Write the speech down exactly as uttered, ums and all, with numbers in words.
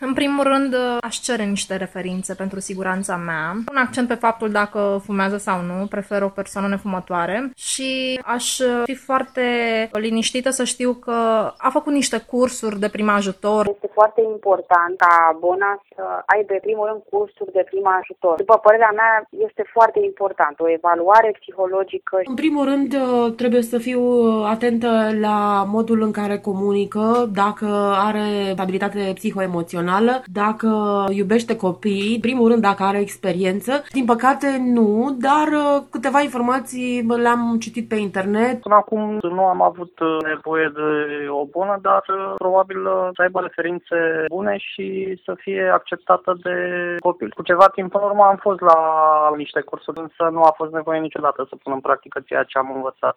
În primul rând, aș cere niște referințe pentru siguranța mea. Un accent pe faptul dacă fumează sau nu, prefer o persoană nefumătoare și aș fi foarte liniștită să știu că a făcut niște cursuri de prim ajutor. Este foarte important ca Bona să aibă, în primul rând, cursuri de prim ajutor. După părerea mea, este foarte important o evaluare psihologică. În primul rând, trebuie să fiu atentă la modul în care comunică, dacă are stabilitate psihoemoțională, dacă iubește copiii, în primul rând dacă are experiență. Din păcate nu, dar câteva informații le-am citit pe internet. Până acum nu am avut nevoie de o bună, dar probabil să aibă referințe bune și să fie acceptată de copil. Cu ceva timp în urmă am fost la niște cursuri, însă nu a fost nevoie niciodată să pun în practică ceea ce am învățat.